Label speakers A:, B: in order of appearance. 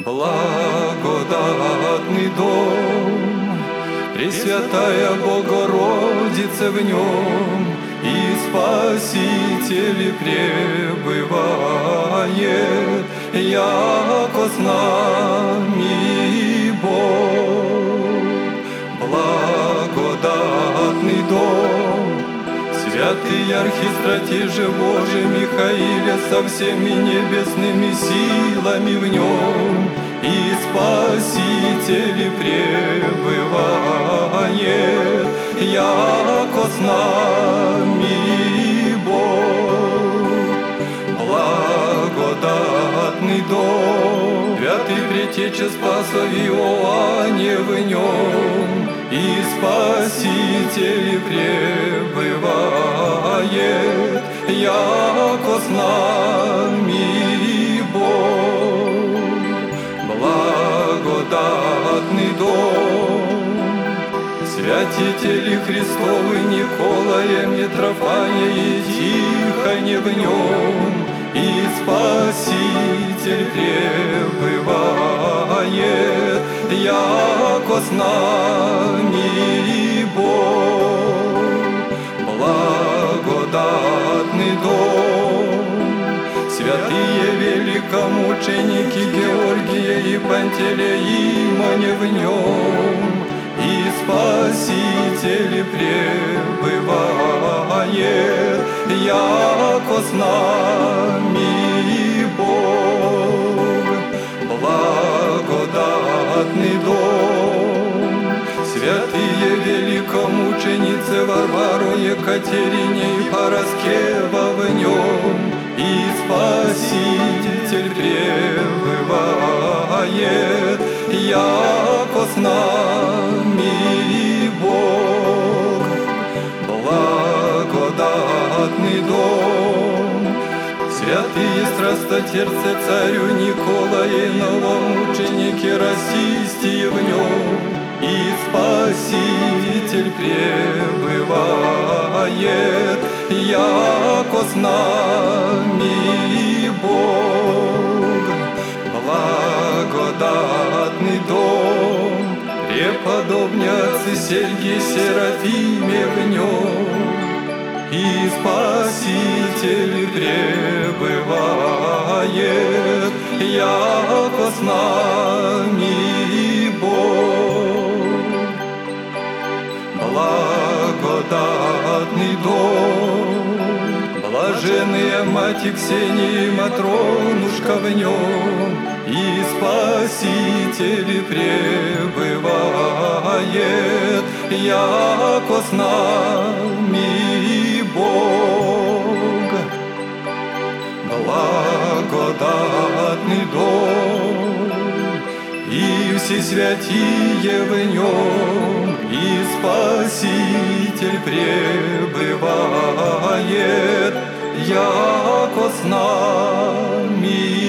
A: Благодатный дом, Пресвятая Богородица в нем, и Спаситель пребывает, яко с нами Бог. Благодатный дом, святый архистратиже Божий Михаиле со всеми небесными силами в нем, и Спаситель пребывает, яко с нами Бог. Благодатный дом, святый Предтеча Спаса в Иоанне в нем, и Спаситель пребывает, яко с нами Бог. Благодатный дом, святители Христовы Николая, Митрофания и Тихоня в нем, и Спаситель пребывает, яко с нами Бог. Благодатный дом, святые великомученики Георгия и Пантелеимоне в нем, и Спаситель пребывает, яко с нами Бог. Благодатный дом, святые великомученицы Варвару, Екатерине и Параскева в нем, и Спаситель пребывает, яко с нами Бог. Благодатный дом, святые страстотерцы царю Николае, новомученики Российские в нем, и Спаситель пребывает, яко с нами Бог. Благодатный дом, преподобные отцы Сергий Серафиме в нем, и Спаситель пребывает, яко с нами Бог. Благодатный дом, блаженные Мати Ксения и Матронушка в нем, и Спаситель пребывает, яко с нами Бог. Благодатный дом, и все святие в нем, и Спаситель пребывает, яко с нами